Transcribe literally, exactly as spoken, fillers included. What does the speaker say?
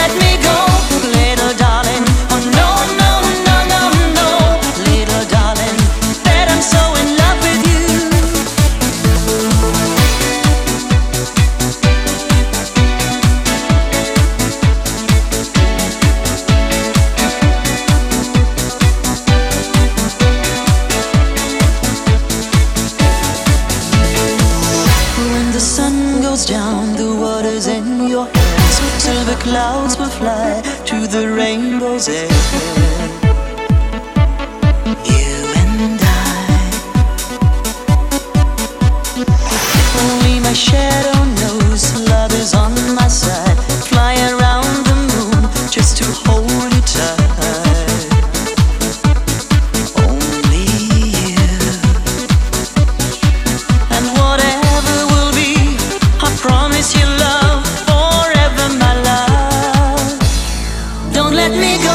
let me go, little darling. Oh no, no, no, no, no, little darling, that I'm so in love with you. When the sun goes down, the water's in your hands. Silver clouds will fly to the rainbow's edge. You and I, only my shadow knows love is on my side. Fly around the moon just to hold you tight. Only you. And whatever will be, I promise you love forever, my love. Don't let me go.